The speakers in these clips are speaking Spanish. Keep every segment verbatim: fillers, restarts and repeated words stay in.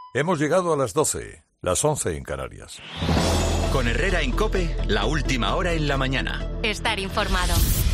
Hemos llegado a las doce, las once en Canarias. Con Herrera en COPE, la última hora en la mañana. Estar informado.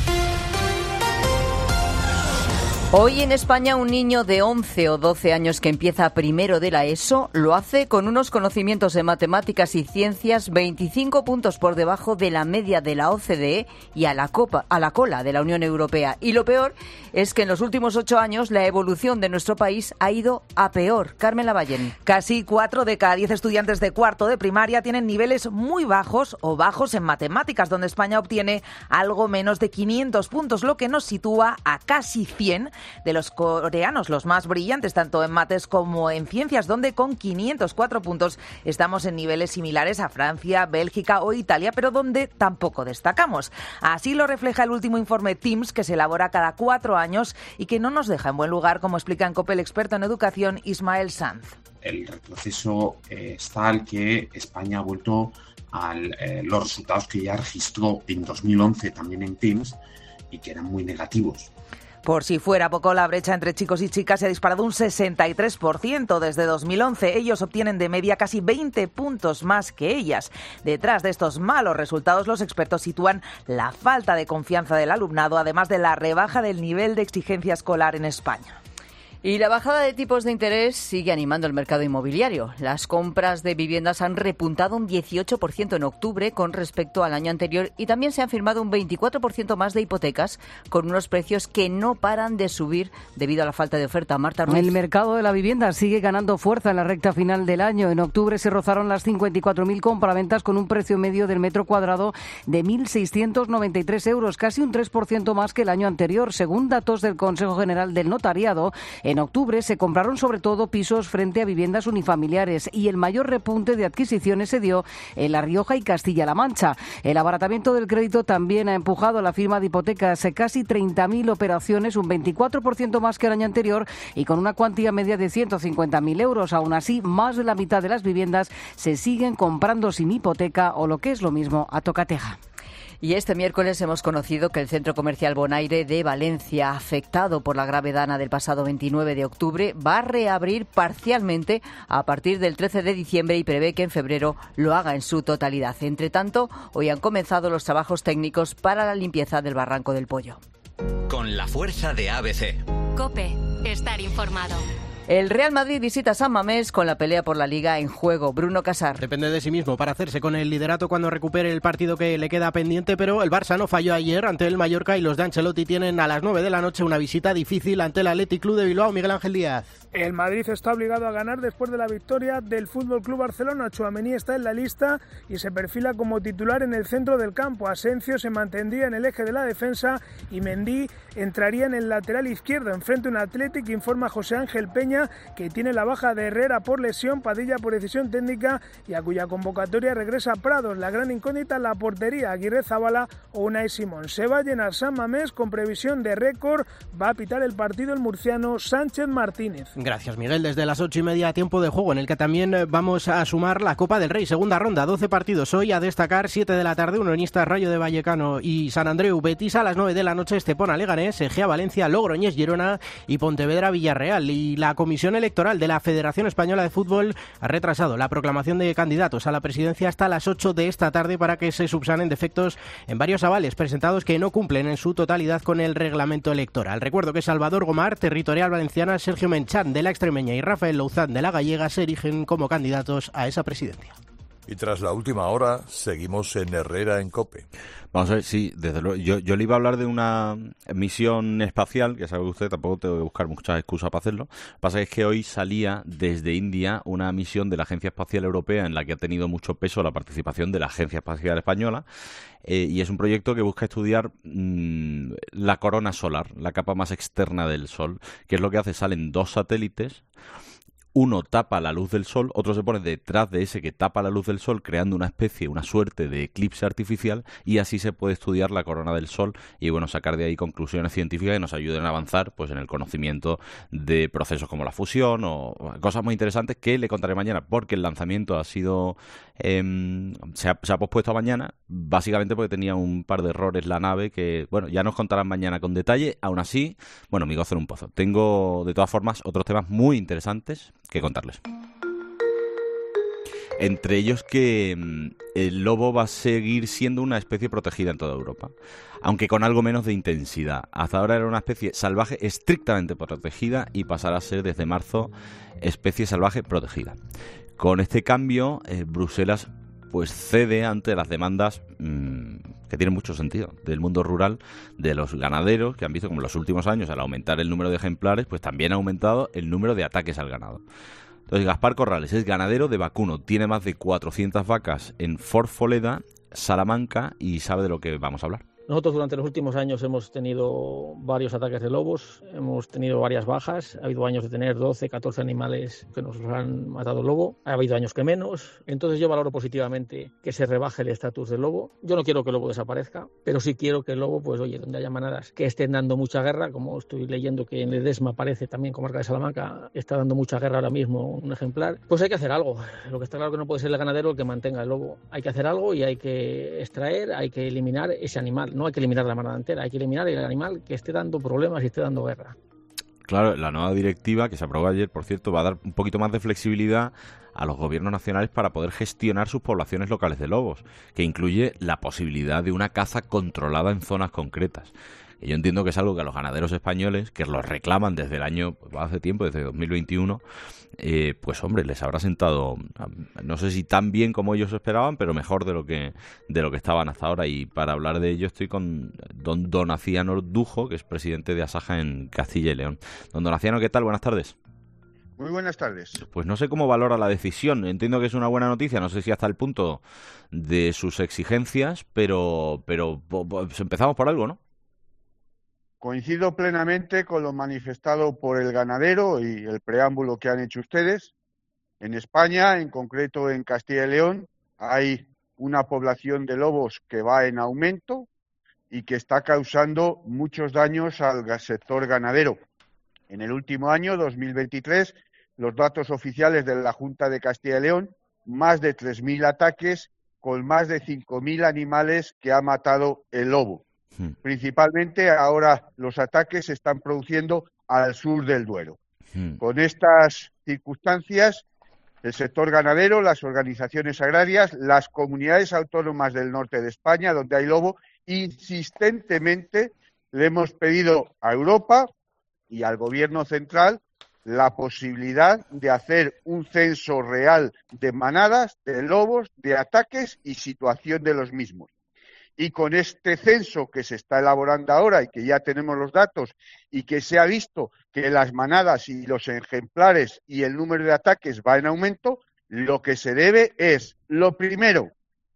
Hoy en España un niño de once o doce años que empieza primero de la ESO lo hace con unos conocimientos en matemáticas y ciencias veinticinco puntos por debajo de la media de la O C D E y a la, copa, a la cola de la Unión Europea. Y lo peor es que en los últimos ocho años la evolución de nuestro país ha ido a peor. Carmen Lavallen. Casi cuatro de cada diez estudiantes de cuarto de primaria tienen niveles muy bajos o bajos en matemáticas, donde España obtiene algo menos de quinientos puntos, lo que nos sitúa a casi cien de los coreanos, los más brillantes tanto en mates como en ciencias, donde con quinientos cuatro puntos estamos en niveles similares a Francia, Bélgica o Italia, pero donde tampoco destacamos. Así lo refleja el último informe TIMSS, que se elabora cada cuatro años y que no nos deja en buen lugar, como explica en COPE el experto en educación Ismael Sanz. El retroceso eh, es tal que España ha vuelto a eh, los resultados que ya registró en dos mil once también en TIMSS y que eran muy negativos. Por si fuera poco, la brecha entre chicos y chicas se ha disparado un sesenta y tres por ciento desde dos mil once. Ellos obtienen de media casi veinte puntos más que ellas. Detrás de estos malos resultados, los expertos sitúan la falta de confianza del alumnado, además de la rebaja del nivel de exigencia escolar en España. Y la bajada de tipos de interés sigue animando el mercado inmobiliario. Las compras de viviendas han repuntado un dieciocho por ciento en octubre con respecto al año anterior y también se han firmado un veinticuatro por ciento más de hipotecas con unos precios que no paran de subir debido a la falta de oferta. Marta Ruiz. El mercado de la vivienda sigue ganando fuerza en la recta final del año. En octubre se rozaron las cincuenta y cuatro mil compraventas con un precio medio del metro cuadrado de mil seiscientos noventa y tres euros, casi un tres por ciento más que el año anterior. Según datos del Consejo General del Notariado, en octubre se compraron sobre todo pisos frente a viviendas unifamiliares y el mayor repunte de adquisiciones se dio en La Rioja y Castilla-La Mancha. El abaratamiento del crédito también ha empujado a la firma de hipotecas, casi treinta mil operaciones, un veinticuatro por ciento más que el año anterior y con una cuantía media de ciento cincuenta mil euros. Aún así, más de la mitad de las viviendas se siguen comprando sin hipoteca o, lo que es lo mismo, a tocateja. Y este miércoles hemos conocido que el Centro Comercial Bonaire de Valencia, afectado por la grave dana del pasado veintinueve de octubre, va a reabrir parcialmente a partir del trece de diciembre y prevé que en febrero lo haga en su totalidad. Entre tanto, hoy han comenzado los trabajos técnicos para la limpieza del Barranco del Pollo. Con la fuerza de A B C. COPE. Estar informado. El Real Madrid visita San Mamés con la pelea por la Liga en juego. Bruno Casar. Depende de sí mismo para hacerse con el liderato cuando recupere el partido que le queda pendiente, pero el Barça no falló ayer ante el Mallorca y los de Ancelotti tienen a las nueve de la noche una visita difícil ante el Athletic Club de Bilbao. Miguel Ángel Díaz. El Madrid está obligado a ganar después de la victoria del F C Barcelona. Tchouaméni está en la lista y se perfila como titular en el centro del campo. Asensio se mantendría en el eje de la defensa y Mendy entraría en el lateral izquierdo. Enfrente un Athletic, informa José Ángel Peña, que tiene la baja de Herrera por lesión, Padilla por decisión técnica y a cuya convocatoria regresa Prados. La gran incógnita, la portería, Aguirre Zabala o Unai Simón. Se va a llenar San Mamés con previsión de récord. Va a pitar el partido el murciano Sánchez Martínez. Gracias, Miguel. Desde las ocho y media, tiempo de juego en el que también vamos a sumar la Copa del Rey. Segunda ronda, doce partidos hoy. A destacar, siete de la tarde, Unionistas Rayo de Vallecano y San Andreu Betis. A las nueve de la noche, Estepona Leganés, Egea Valencia, Logroñés Girona y Pontevedra Villarreal. Y la Comisión Electoral de la Federación Española de Fútbol ha retrasado la proclamación de candidatos a la presidencia hasta las ocho de esta tarde para que se subsanen defectos en varios avales presentados que no cumplen en su totalidad con el reglamento electoral. Recuerdo que Salvador Gomar, Territorial Valenciana, Sergio Menchán de la Extremeña y Rafael Louzán de la Gallega se erigen como candidatos a esa presidencia. Y tras la última hora, seguimos en Herrera en COPE. Vamos a ver, sí, desde luego. Yo, yo le iba a hablar de una misión espacial, que sabe usted, tampoco tengo que buscar muchas excusas para hacerlo. Lo que pasa es que hoy salía desde India una misión de la Agencia Espacial Europea en la que ha tenido mucho peso la participación de la Agencia Espacial Española. Eh, y es un proyecto que busca estudiar mmm, la corona solar, la capa más externa del Sol, que es lo que hace, salen dos satélites. Uno tapa la luz del Sol, otro se pone detrás de ese que tapa la luz del Sol, creando una especie, una suerte de eclipse artificial, y así se puede estudiar la corona del Sol y, bueno, sacar de ahí conclusiones científicas que nos ayuden a avanzar pues en el conocimiento de procesos como la fusión o cosas muy interesantes que le contaré mañana, porque el lanzamiento ha sido eh, se, ha, se ha pospuesto a mañana, básicamente porque tenía un par de errores la nave que, bueno, ya nos contarán mañana con detalle. Aún así, bueno, mi gozo en un pozo. Tengo, de todas formas, otros temas muy interesantes que contarles. Entre ellos que mm, el lobo va a seguir siendo una especie protegida en toda Europa, aunque con algo menos de intensidad. Hasta ahora era una especie salvaje estrictamente protegida y pasará a ser desde marzo especie salvaje protegida. Con este cambio, eh, Bruselas pues cede ante las demandas mmm, que tienen mucho sentido del mundo rural, de los ganaderos, que han visto como en los últimos años, al aumentar el número de ejemplares, pues también ha aumentado el número de ataques al ganado. Entonces, Gaspar Corrales es ganadero de vacuno, tiene más de cuatrocientas vacas en Forfoleda, Salamanca, y sabe de lo que vamos a hablar. Nosotros durante los últimos años hemos tenido varios ataques de lobos, hemos tenido varias bajas, ha habido años de tener doce, catorce animales que nos han matado el lobo, ha habido años que menos, entonces yo valoro positivamente que se rebaje el estatus del lobo. Yo no quiero que el lobo desaparezca, pero sí quiero que el lobo, pues oye, donde haya manadas que estén dando mucha guerra, como estoy leyendo que en Ledesma aparece también, comarca de Salamanca, está dando mucha guerra ahora mismo un ejemplar, pues hay que hacer algo. Lo que está claro que no puede ser el ganadero el que mantenga el lobo, hay que hacer algo y hay que extraer, hay que eliminar ese animal. No hay que eliminar la manada entera, hay que eliminar el animal que esté dando problemas y esté dando guerra. Claro, la nueva directiva, que se aprobó ayer, por cierto, va a dar un poquito más de flexibilidad a los gobiernos nacionales para poder gestionar sus poblaciones locales de lobos, que incluye la posibilidad de una caza controlada en zonas concretas. Y yo entiendo que es algo que a los ganaderos españoles, que los reclaman desde el año, hace tiempo, desde dos mil veintiuno, eh, pues hombre, les habrá sentado, no sé si tan bien como ellos esperaban, pero mejor de lo que de lo que estaban hasta ahora. Y para hablar de ello estoy con don Donaciano Dujo, que es presidente de Asaja en Castilla y León. Don Donaciano, ¿qué tal? Buenas tardes. Muy buenas tardes. Pues no sé cómo valora la decisión. Entiendo que es una buena noticia, no sé si hasta el punto de sus exigencias, pero, pero pues empezamos por algo, ¿no? Coincido plenamente con lo manifestado por el ganadero y el preámbulo que han hecho ustedes. En España, en concreto en Castilla y León, hay una población de lobos que va en aumento y que está causando muchos daños al sector ganadero. En el último año, dos mil veintitrés, los datos oficiales de la Junta de Castilla y León, más de tres mil ataques con más de cinco mil animales que ha matado el lobo. Principalmente ahora los ataques se están produciendo al sur del Duero. Hmm. Con estas circunstancias, el sector ganadero, las organizaciones agrarias, las comunidades autónomas del norte de España, donde hay lobo, insistentemente le hemos pedido a Europa y al Gobierno central la posibilidad de hacer un censo real de manadas, de lobos, de ataques y situación de los mismos. Y con este censo que se está elaborando ahora y que ya tenemos los datos y que se ha visto que las manadas y los ejemplares y el número de ataques va en aumento, lo que se debe es, lo primero,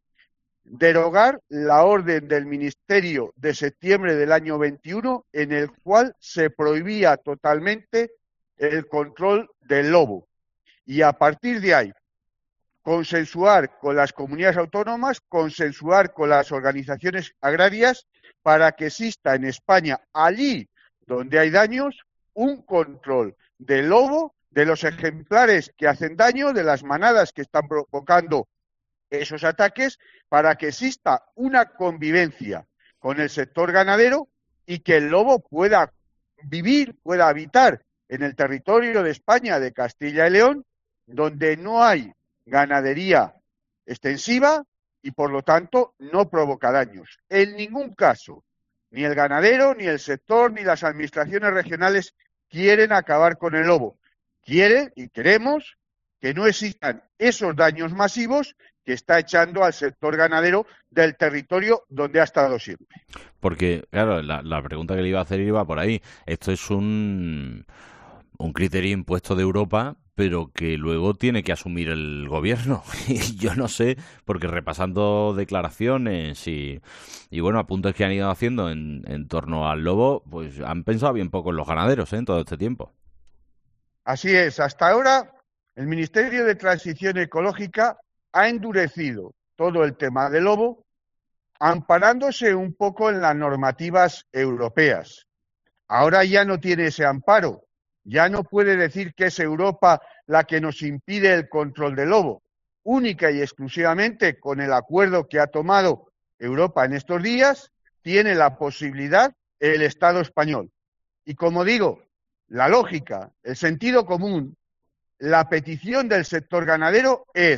derogar la orden del Ministerio de septiembre del año veintiuno en el cual se prohibía totalmente el control del lobo. Y a partir de ahí, consensuar con las comunidades autónomas, consensuar con las organizaciones agrarias para que exista en España, allí donde hay daños, un control del lobo, de los ejemplares que hacen daño, de las manadas que están provocando esos ataques, para que exista una convivencia con el sector ganadero y que el lobo pueda vivir, pueda habitar en el territorio de España, de Castilla y León, donde no hay ganadería extensiva y, por lo tanto, no provoca daños. En ningún caso, ni el ganadero, ni el sector, ni las administraciones regionales quieren acabar con el lobo. Quieren y queremos que no existan esos daños masivos que está echando al sector ganadero del territorio donde ha estado siempre. Porque, claro, la, la pregunta que le iba a hacer iba por ahí. Esto es un, un criterio impuesto de Europa, pero que luego tiene que asumir el gobierno. Y yo no sé, porque repasando declaraciones y, y bueno, apuntes que han ido haciendo en, en torno al lobo, pues han pensado bien poco en los ganaderos, ¿eh? En todo este tiempo. Así es, hasta ahora el Ministerio de Transición Ecológica ha endurecido todo el tema del lobo, amparándose un poco en las normativas europeas. Ahora ya no tiene ese amparo. Ya no puede decir que es Europa la que nos impide el control del lobo. Única y exclusivamente con el acuerdo que ha tomado Europa en estos días, tiene la posibilidad el Estado español. Y como digo, la lógica, el sentido común, la petición del sector ganadero es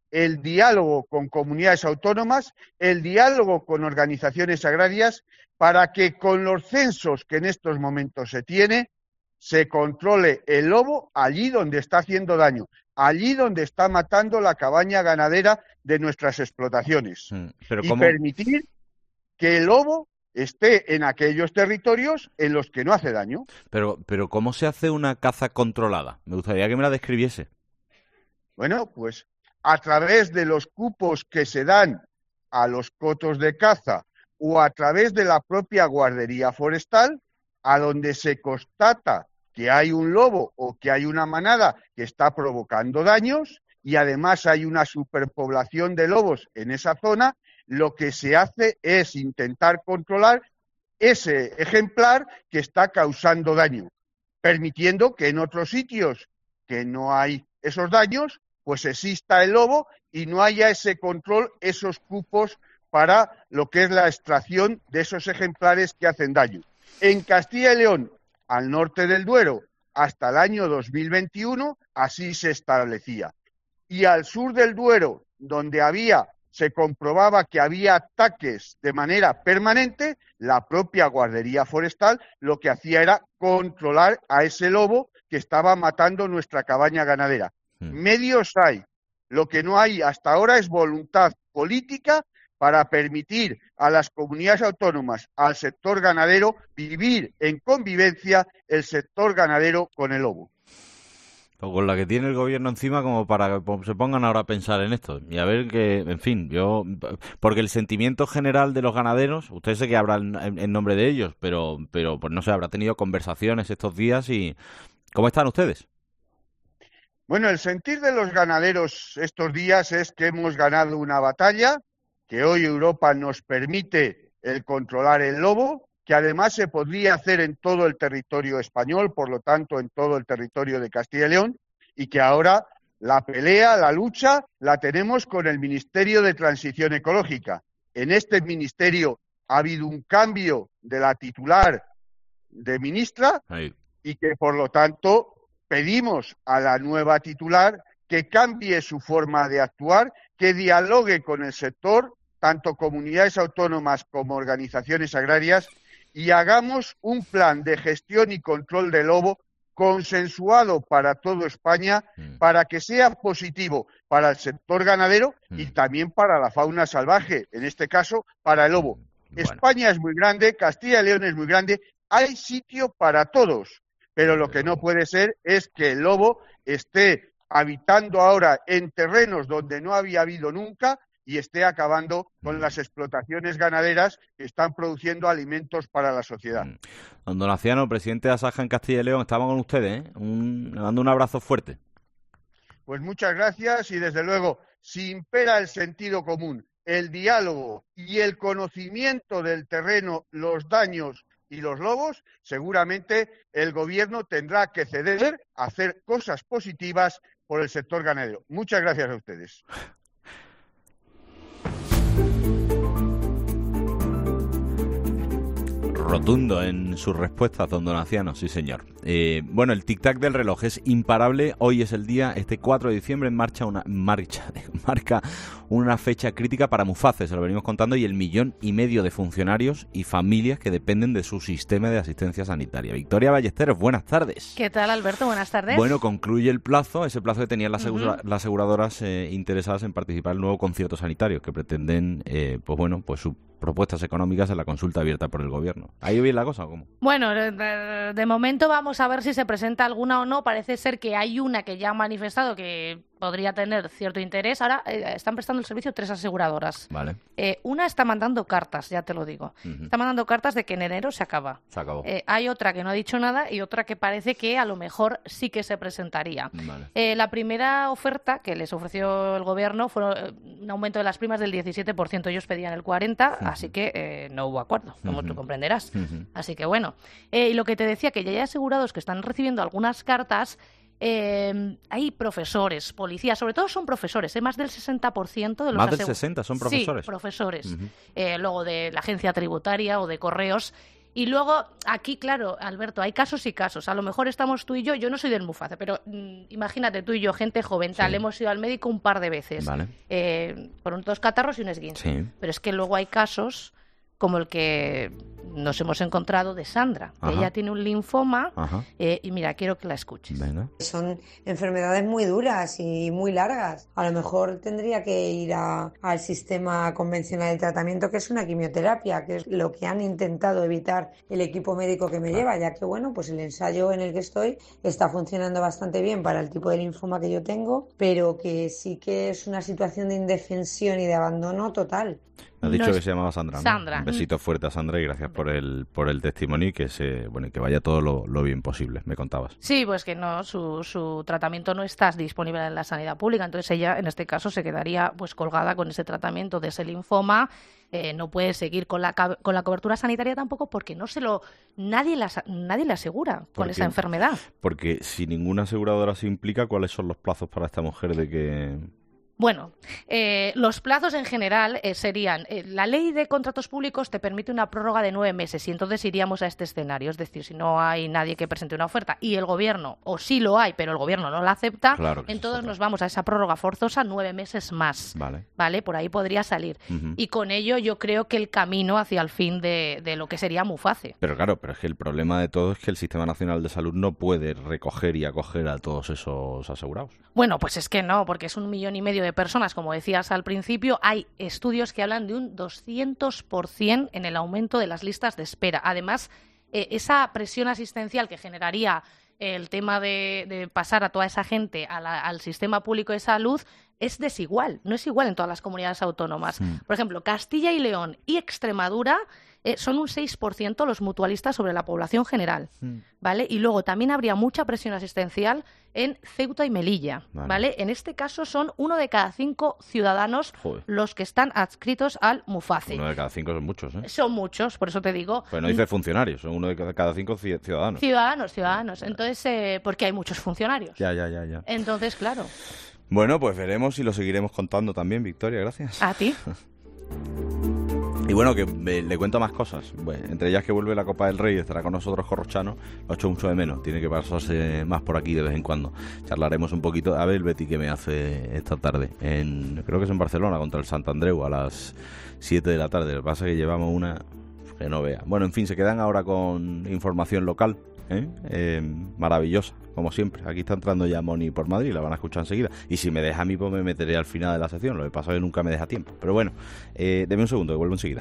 el diálogo con comunidades autónomas, el diálogo con organizaciones agrarias, para que con los censos que en estos momentos se tiene, se controle el lobo allí donde está haciendo daño, allí donde está matando la cabaña ganadera de nuestras explotaciones. Mm, pero y ¿cómo? permitir que el lobo esté en aquellos territorios en los que no hace daño. Pero, pero ¿cómo se hace una caza controlada? Me gustaría que me la describiese. Bueno, pues a través de los cupos que se dan a los cotos de caza o a través de la propia guardería forestal, a donde se constata que hay un lobo o que hay una manada que está provocando daños y además hay una superpoblación de lobos en esa zona, lo que se hace es intentar controlar ese ejemplar que está causando daño, permitiendo que en otros sitios que no hay esos daños, pues exista el lobo y no haya ese control, esos cupos para lo que es la extracción de esos ejemplares que hacen daño. En Castilla y León, al norte del Duero, hasta el año dos mil veintiuno, así se establecía. Y al sur del Duero, donde había, se comprobaba que había ataques de manera permanente, la propia guardería forestal lo que hacía era controlar a ese lobo que estaba matando nuestra cabaña ganadera. Hmm. Medios hay. Lo que no hay hasta ahora es voluntad política para permitir a las comunidades autónomas, al sector ganadero, vivir en convivencia el sector ganadero con el lobo. O con la que tiene el gobierno encima como para que se pongan ahora a pensar en esto. Y a ver que, en fin, yo... Porque el sentimiento general de los ganaderos, usted sé que habla en, en nombre de ellos, pero, pero pues no sé, habrá tenido conversaciones estos días y... ¿Cómo están ustedes? Bueno, el sentir de los ganaderos estos días es que hemos ganado una batalla, que hoy Europa nos permite el controlar el lobo, que además se podría hacer en todo el territorio español, por lo tanto en todo el territorio de Castilla y León, y que ahora la pelea, la lucha, la tenemos con el Ministerio de Transición Ecológica. En este ministerio ha habido un cambio de la titular de ministra Ahí. y que por lo tanto pedimos a la nueva titular que cambie su forma de actuar, que dialogue con el sector, tanto comunidades autónomas como organizaciones agrarias, y hagamos un plan de gestión y control del lobo consensuado para toda España, mm. para que sea positivo para el sector ganadero mm. y también para la fauna salvaje, en este caso para el lobo. Bueno. España es muy grande, Castilla y León es muy grande, hay sitio para todos, pero lo que no puede ser es que el lobo esté habitando ahora en terrenos donde no había habido nunca y esté acabando con las explotaciones ganaderas que están produciendo alimentos para la sociedad. Don Donaciano, presidente de Asaja en Castilla y León, estamos con ustedes, ¿eh? Un, le mando un abrazo fuerte. Pues muchas gracias y desde luego, si impera el sentido común, el diálogo y el conocimiento del terreno, los daños y los lobos, seguramente el gobierno tendrá que ceder a hacer cosas positivas por el sector ganadero. Muchas gracias a ustedes. Rotundo en sus respuestas, don Donaciano, sí señor. Eh, bueno, el tic-tac del reloj es imparable. Hoy es el día, este cuatro de diciembre, en marcha una marcha, marca una fecha crítica para Muface, se lo venimos contando, y el millón y medio de funcionarios y familias que dependen de su sistema de asistencia sanitaria. Victoria Ballesteros, buenas tardes. ¿Qué tal, Alberto? Buenas tardes. Bueno, concluye el plazo, ese plazo que tenían las, asegura, uh-huh. las aseguradoras eh, interesadas en participar en el nuevo concierto sanitario, que pretenden, eh, pues bueno, pues su propuestas económicas en la consulta abierta por el gobierno. ¿Ahí bien la cosa o cómo? Bueno, de, de momento vamos a ver si se presenta alguna o no. Parece ser que hay una que ya ha manifestado que podría tener cierto interés. Ahora eh, están prestando el servicio tres aseguradoras. Vale. Eh, una está mandando cartas, ya te lo digo. Uh-huh. Está mandando cartas de que en enero se acaba. Se acabó. Eh, hay otra que no ha dicho nada y otra que parece que a lo mejor sí que se presentaría. Vale. Eh, la primera oferta que les ofreció el gobierno fue un aumento de las primas del diecisiete por ciento. Ellos pedían el cuarenta por ciento, uh-huh. así que eh, no hubo acuerdo, como uh-huh. tú comprenderás. Uh-huh. Así que bueno. Eh, y lo que te decía, que ya hay asegurados que están recibiendo algunas cartas. Eh, hay profesores, policías, sobre todo son profesores, ¿eh? Más del sesenta por ciento de los Más del asegu- sesenta son profesores. Sí, profesores. Uh-huh. Eh, luego de la agencia tributaria o de correos. Y luego, aquí, claro, Alberto, hay casos y casos. A lo mejor estamos tú y yo, yo no soy del Muface, pero mmm, imagínate tú y yo, gente joven, tal, sí. hemos ido al médico un par de veces, vale. eh, por dos catarros y un esguince. Sí. Pero es que luego hay casos como el que nos hemos encontrado de Sandra, que ella tiene un linfoma eh, y mira, quiero que la escuches. Venga. Son enfermedades muy duras y muy largas. A lo mejor tendría que ir a, al sistema convencional de tratamiento, que es una quimioterapia, que es lo que han intentado evitar el equipo médico que me claro. lleva, ya que bueno, pues el ensayo en el que estoy está funcionando bastante bien para el tipo de linfoma que yo tengo, pero que sí que es una situación de indefensión y de abandono total. Me has dicho no que es... se llamaba Sandra, ¿no? Sandra. Un besito fuerte a Sandra y gracias por el por el testimonio y que se bueno que vaya todo lo, lo bien posible, me contabas. Sí, pues que no, su, su tratamiento no está disponible en la sanidad pública, entonces ella en este caso se quedaría pues colgada con ese tratamiento de ese linfoma, eh, no puede seguir con la con la cobertura sanitaria tampoco porque no se lo nadie la nadie le asegura con porque, esa enfermedad. Porque si ninguna aseguradora se implica, ¿cuáles son los plazos para esta mujer de que Bueno, eh, los plazos en general eh, serían, eh, la ley de contratos públicos te permite una prórroga de nueve meses y entonces iríamos a este escenario, es decir, si no hay nadie que presente una oferta y el gobierno, o sí lo hay, pero el gobierno no la acepta, claro entonces nos vamos a esa prórroga forzosa nueve meses más, vale, ¿vale? Por ahí podría salir. Uh-huh. Y con ello yo creo que el camino hacia el fin de, de lo que sería Muface. Pero claro, pero es que el problema de todo es que el Sistema Nacional de Salud no puede recoger y acoger a todos esos asegurados. Bueno, pues es que no, porque es un millón y medio de personas, como decías al principio, hay estudios que hablan de un doscientos por ciento en el aumento de las listas de espera. Además, eh, esa presión asistencial que generaría el tema de, de pasar a toda esa gente a la, al sistema público de salud es desigual, no es igual en todas las comunidades autónomas. Mm. Por ejemplo, Castilla y León y Extremadura eh, son un seis por ciento los mutualistas sobre la población general, mm. ¿vale? Y luego también habría mucha presión asistencial en Ceuta y Melilla, vale. ¿vale? En este caso son uno de cada cinco ciudadanos Joder. los que están adscritos al Muface. Uno de cada cinco son muchos, ¿eh? Son muchos, por eso te digo. Pues no dice funcionarios, son uno de cada cinco ciudadanos. Ciudadanos, ciudadanos. Entonces, eh, porque hay muchos funcionarios. Ya, ya, ya, ya. Entonces, claro. Bueno, pues veremos y lo seguiremos contando también, Victoria, gracias. A ti. Y bueno, que me, le cuento más cosas. Bueno, entre ellas que vuelve la Copa del Rey, estará con nosotros Corrochano, lo echo mucho de menos, tiene que pasarse más por aquí de vez en cuando. Charlaremos un poquito, a ver el Betty que me hace esta tarde, en creo que es en Barcelona, contra el Sant Andreu, a las siete de la tarde. Lo que pasa es que llevamos una que no vea. Bueno, en fin, se quedan ahora con información local, ¿eh? Eh, maravillosa, como siempre. Aquí está entrando ya Moni por Madrid, la van a escuchar enseguida. Y si me deja a mí, pues me meteré al final de la sección. Lo que pasa es que nunca me deja tiempo. Pero bueno, eh, deme un segundo, que vuelvo enseguida.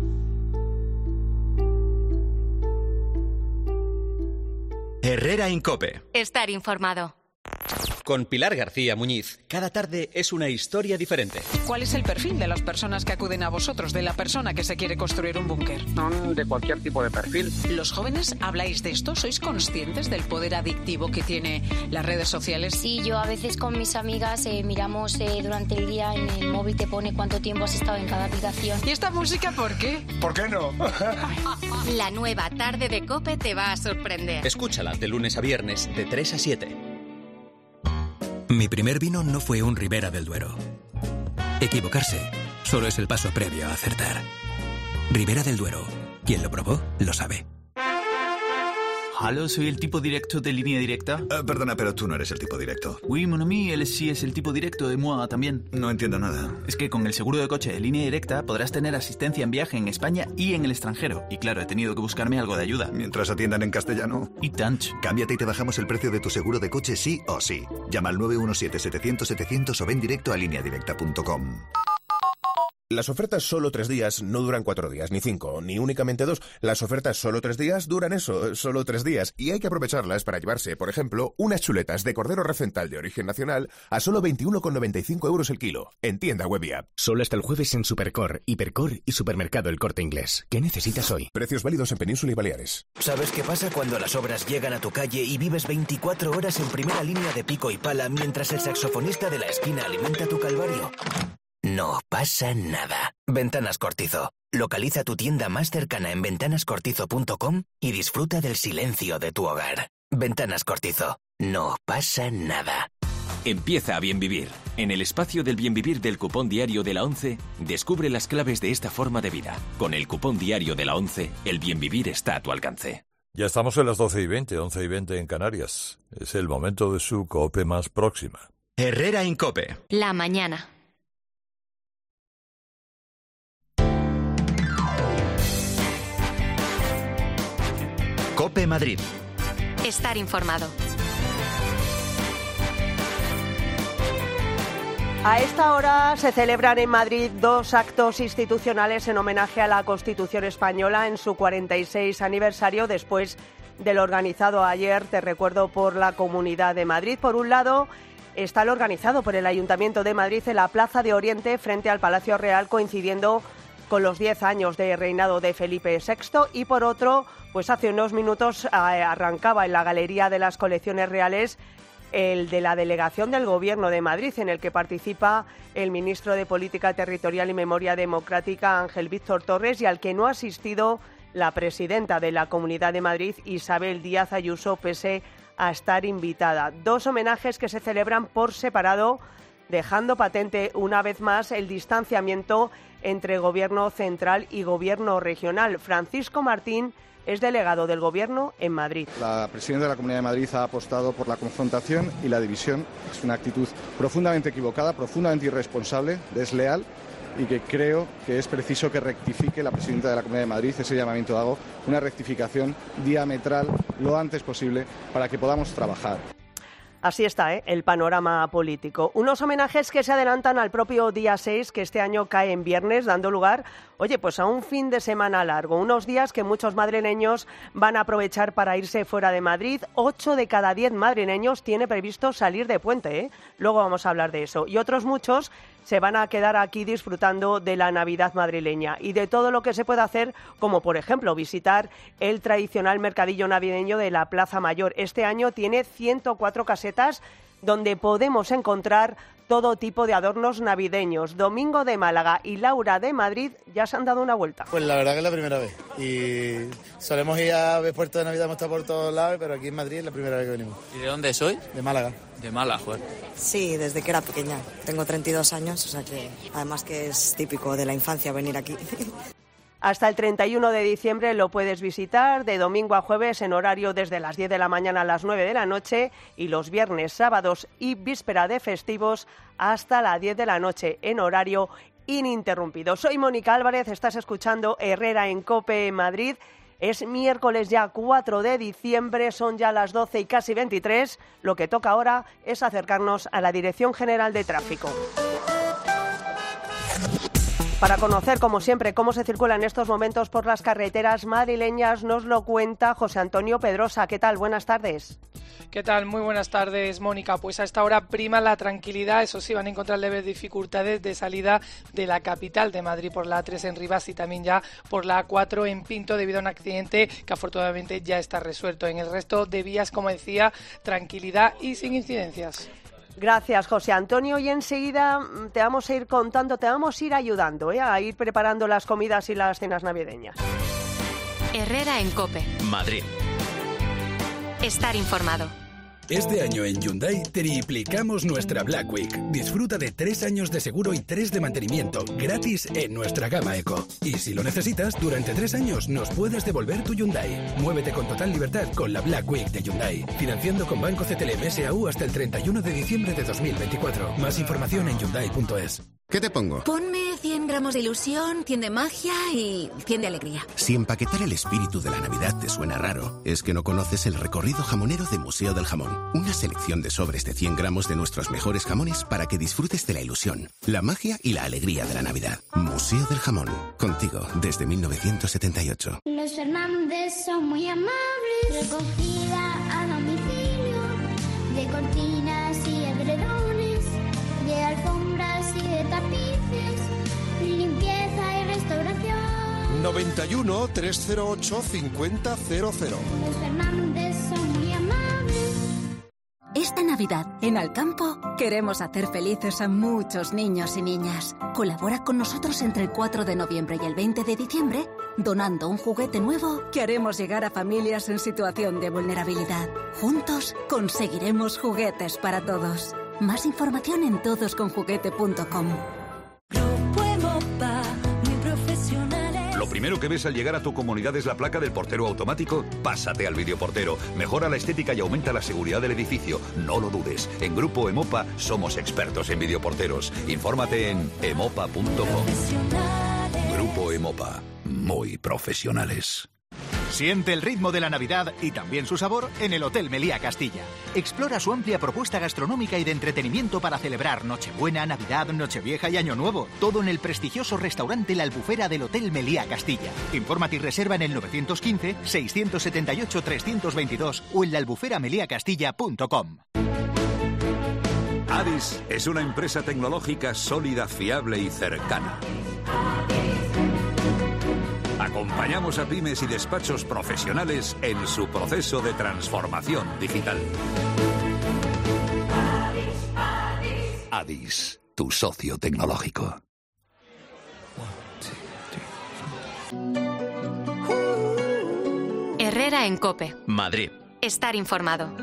Herrera Incope. Estar informado. Con Pilar García Muñiz, cada tarde es una historia diferente. ¿Cuál es el perfil de las personas que acuden a vosotros, de la persona que se quiere construir un búnker? Son de cualquier tipo de perfil. ¿Los jóvenes habláis de esto? ¿Sois conscientes del poder adictivo que tiene las redes sociales? Sí, yo a veces con mis amigas eh, miramos eh, durante el día en el móvil, te pone cuánto tiempo has estado en cada aplicación. ¿Y esta música por qué? ¿Por qué no? La nueva tarde de COPE te va a sorprender. Escúchala de lunes a viernes de tres a siete. Mi primer vino no fue un Ribera del Duero. Equivocarse solo es el paso previo a acertar. Ribera del Duero. Quien lo probó, lo sabe. Hola, soy el tipo directo de Línea Directa. Uh, perdona, pero tú no eres el tipo directo. Oui, mon ami, él sí es el tipo directo de moi también. No entiendo nada. Es que con el seguro de coche de Línea Directa podrás tener asistencia en viaje en España y en el extranjero. Y claro, he tenido que buscarme algo de ayuda. Mientras atiendan en castellano. Y tanto. Cámbiate y te bajamos el precio de tu seguro de coche sí o sí. Llama al nueve uno siete, setecientos, setecientos o ven directo a línea directa punto com. Las ofertas solo tres días no duran cuatro días, ni cinco, ni únicamente dos. Las ofertas solo tres días duran eso, solo tres días. Y hay que aprovecharlas para llevarse, por ejemplo, unas chuletas de cordero recental de origen nacional a solo veintiuno con noventa y cinco euros el kilo. En tienda web y app. Solo hasta el jueves en Supercor, Hipercor y Supermercado El Corte Inglés. ¿Qué necesitas hoy? Precios válidos en Península y Baleares. ¿Sabes qué pasa cuando las obras llegan a tu calle y vives veinticuatro horas en primera línea de pico y pala mientras el saxofonista de la esquina alimenta tu calvario? No pasa nada. Ventanas Cortizo. Localiza tu tienda más cercana en ventanas cortizo punto com y disfruta del silencio de tu hogar. Ventanas Cortizo. No pasa nada. Empieza a bien vivir. En el espacio del bien vivir del cupón diario de la ONCE, descubre las claves de esta forma de vida. Con el cupón diario de la ONCE, el bien vivir está a tu alcance. Ya estamos en las doce y veinte, once y veinte en Canarias. Es el momento de su COPE más próxima. Herrera en COPE. La mañana. COPE Madrid. Estar informado. A esta hora se celebran en Madrid dos actos institucionales en homenaje a la Constitución española en su cuarenta y seis aniversario, después del organizado ayer, te recuerdo, por la Comunidad de Madrid. Por un lado, está el organizado por el Ayuntamiento de Madrid en la Plaza de Oriente frente al Palacio Real, coincidiendo con los diez años de reinado de Felipe sexto, y por otro, pues hace unos minutos arrancaba en la Galería de las Colecciones Reales el de la Delegación del Gobierno de Madrid, en el que participa el ministro de Política Territorial y Memoria Democrática, Ángel Víctor Torres, y al que no ha asistido la presidenta de la Comunidad de Madrid, Isabel Díaz Ayuso, pese a estar invitada. Dos homenajes que se celebran por separado, dejando patente una vez más el distanciamiento entre Gobierno central y Gobierno regional. Francisco Martín es delegado del Gobierno en Madrid. La presidenta de la Comunidad de Madrid ha apostado por la confrontación y la división. Es una actitud profundamente equivocada, profundamente irresponsable, desleal, y que creo que es preciso que rectifique la presidenta de la Comunidad de Madrid. Ese llamamiento hago, una rectificación diametral lo antes posible para que podamos trabajar. Así está, ¿eh?, el panorama político. Unos homenajes que se adelantan al propio día seis, que este año cae en viernes, dando lugar, oye, pues a un fin de semana largo. Unos días que muchos madrileños van a aprovechar para irse fuera de Madrid. Ocho de cada diez madrileños tiene previsto salir de puente, ¿eh? Luego vamos a hablar de eso. Y otros muchos se van a quedar aquí disfrutando de la Navidad madrileña y de todo lo que se puede hacer, como por ejemplo visitar el tradicional mercadillo navideño de la Plaza Mayor. Este año tiene ciento cuatro casetas donde podemos encontrar todo tipo de adornos navideños. Domingo de Málaga y Laura de Madrid ya se han dado una vuelta. Pues la verdad que es la primera vez. Y solemos ir a ver puertos de Navidad, hemos estado por todos lados, pero aquí en Madrid es la primera vez que venimos. ¿Y de dónde soy? De Málaga. De Málaga, joder. Sí, desde que era pequeña. Tengo treinta y dos años, o sea que además que es típico de la infancia venir aquí. Hasta el treinta y uno de diciembre lo puedes visitar de domingo a jueves en horario desde las diez de la mañana a las nueve de la noche y los viernes, sábados y víspera de festivos hasta las diez de la noche en horario ininterrumpido. Soy Mónica Álvarez, estás escuchando Herrera en COPE en Madrid. Es miércoles ya cuatro de diciembre, son ya las doce y casi veintitrés. Lo que toca ahora es acercarnos a la Dirección General de Tráfico. Para conocer, como siempre, cómo se circula en estos momentos por las carreteras madrileñas, nos lo cuenta José Antonio Pedrosa. ¿Qué tal? Buenas tardes. ¿Qué tal? Muy buenas tardes, Mónica. Pues a esta hora prima la tranquilidad. Eso sí, van a encontrar leves dificultades de salida de la capital de Madrid por la A tres en Rivas y también ya por la A cuatro en Pinto debido a un accidente que afortunadamente ya está resuelto. En el resto de vías, como decía, tranquilidad y sin incidencias. Gracias, José Antonio. Y enseguida te vamos a ir contando, te vamos a ir ayudando, ¿eh?, a ir preparando las comidas y las cenas navideñas. Herrera en COPE. Madrid. Estar informado. Este año en Hyundai triplicamos nuestra Black Week. Disfruta de tres años de seguro y tres de mantenimiento gratis en nuestra gama Eco. Y si lo necesitas, durante tres años nos puedes devolver tu Hyundai. Muévete con total libertad con la Black Week de Hyundai. Financiando con Banco C T L M S A U hasta el treinta y uno de diciembre de dos mil veinticuatro. Más información en hyundai punto es. ¿Qué te pongo? Ponme cien gramos de ilusión, cien de magia y cien de alegría. Si empaquetar el espíritu de la Navidad te suena raro, es que no conoces el recorrido jamonero de Museo del Jamón. Una selección de sobres de cien gramos de nuestros mejores jamones para que disfrutes de la ilusión, la magia y la alegría de la Navidad. Museo del Jamón, contigo desde mil novecientos setenta y ocho. Los Fernández son muy amables. Recogida a domicilio de cortinas y edredones, de alfombras y de tapices, limpieza y restauración. noventa y uno, trescientos ocho, cincuenta cero cero. Los Fernández son muy amables. Esta Navidad, en Alcampo, queremos hacer felices a muchos niños y niñas. Colabora con nosotros entre el cuatro de noviembre y el veinte de diciembre, donando un juguete nuevo que haremos llegar a familias en situación de vulnerabilidad. Juntos conseguiremos juguetes para todos. Más información en todos con juguete punto com. Lo primero que ves al llegar a tu comunidad es la placa del portero automático. Pásate al videoportero. Mejora la estética y aumenta la seguridad del edificio. No lo dudes. En Grupo Emopa somos expertos en videoporteros. Infórmate en emopa punto com. Grupo Emopa. Muy profesionales. Siente el ritmo de la Navidad y también su sabor en el Hotel Meliá Castilla. Explora su amplia propuesta gastronómica y de entretenimiento para celebrar Nochebuena, Navidad, Nochevieja y Año Nuevo. Todo en el prestigioso restaurante La Albufera del Hotel Meliá Castilla. Infórmate y reserva en el nueve uno cinco, seis siete ocho, tres dos dos o en la albufera meliá castilla punto com. Adis es una empresa tecnológica sólida, fiable y cercana. Acompañamos a pymes y despachos profesionales en su proceso de transformación digital. Adis, tu socio tecnológico. Herrera en COPE. Madrid. Estar informado.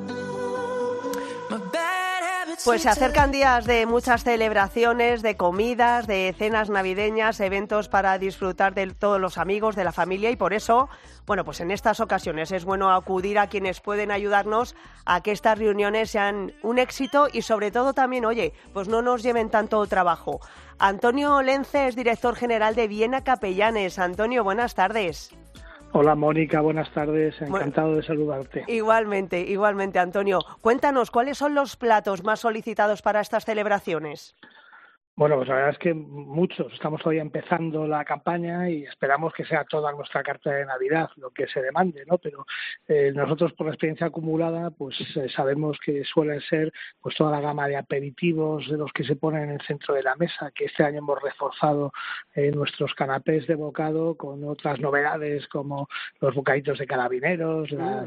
Pues se acercan días de muchas celebraciones, de comidas, de cenas navideñas, eventos para disfrutar de todos los amigos, de la familia y por eso, bueno, pues en estas ocasiones es bueno acudir a quienes pueden ayudarnos a que estas reuniones sean un éxito y sobre todo también, oye, pues no nos lleven tanto trabajo. Antonio Lence es director general de Viena Capellanes. Antonio, buenas tardes. Hola Mónica, buenas tardes, encantado bueno, de saludarte. Igualmente, igualmente Antonio. Cuéntanos, ¿cuáles son los platos más solicitados para estas celebraciones? Bueno, pues la verdad es que muchos. Estamos todavía empezando la campaña y esperamos que sea toda nuestra carta de Navidad lo que se demande, ¿no? Pero eh, nosotros, por la experiencia acumulada, pues eh, sabemos que suelen ser pues toda la gama de aperitivos de los que se ponen en el centro de la mesa, que este año hemos reforzado eh, nuestros canapés de bocado con otras novedades como los bocaditos de carabineros, mm. las